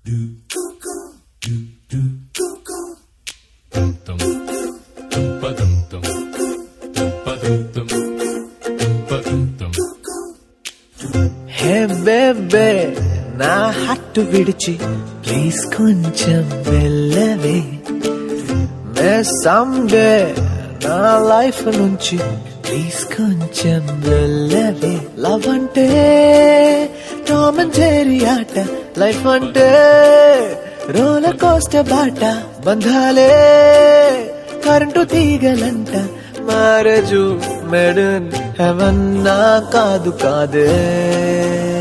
హే బేబే నా హట్టు విడిచి ప్లీజ్ కొంచెం వెళ్ళవే మే సండే నా లైఫ్ నుంచి ప్లీజ్ కొంచెం వెళ్ళవే లవ్ అంటే టామ్ అండ్ జెర్రీ ఆట లైఫ్ అంటే రోలర్ కోస్టర్ బాట బంధాలే కరెంటు తీగలంట మ్యారేజ్ మేడ్ ఇన్ హెవెన్ నా కాదు కాదే